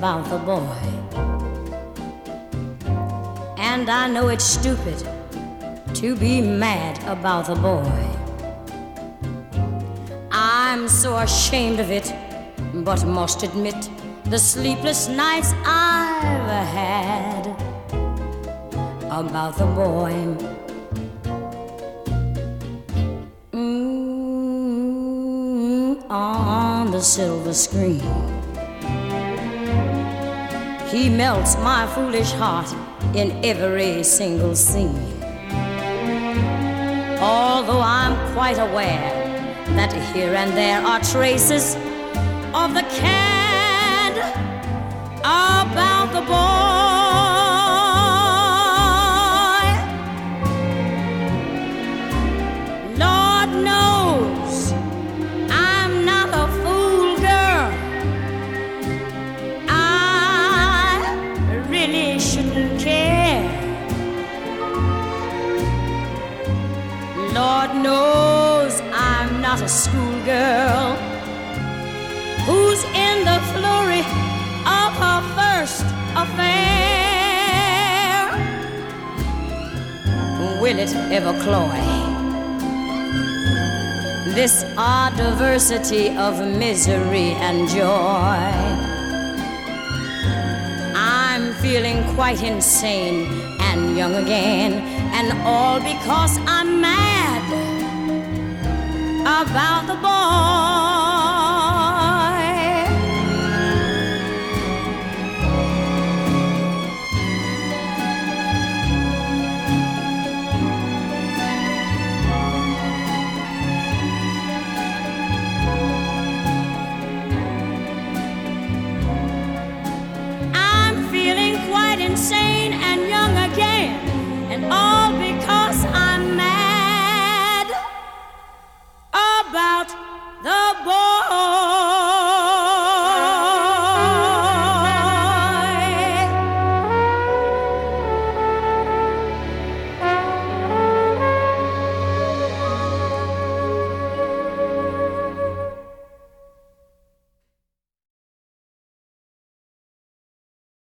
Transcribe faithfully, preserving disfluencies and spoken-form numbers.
about the boy. And I know it's stupid to be mad about the boy. I'm so ashamed of it, but must admit the sleepless nights I've had about the boy. Mm, on the silver screen, he melts my foolish heart in every single scene. Although I'm quite aware that here and there are traces of the cad about the boy. Lord knows I'm not a fool, girl. I really shouldn't care. Lord knows I'm not a schoolgirl who's in the flurry of her first affair. Will it ever cloy this odd diversity of misery and joy? I'm feeling quite insane and young again, and all because I'm mad about the boy.